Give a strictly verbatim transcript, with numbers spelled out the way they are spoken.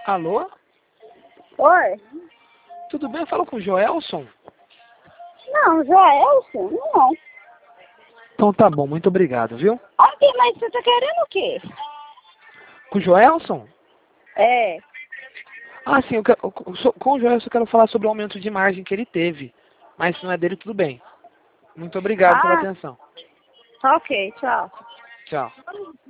Alô? Oi? Tudo bem? Eu falo com o Joelson? Não, Joelson? Não. Então tá bom, muito obrigado, viu? Ok, mas você tá querendo o quê? Com o Joelson? É. Ah, sim, eu quero, eu- com o Joelson eu quero falar sobre o aumento de margem que ele teve. Mas se não é dele, tudo bem. Muito obrigado pela Ah, atenção. ok, tchau. Tchau.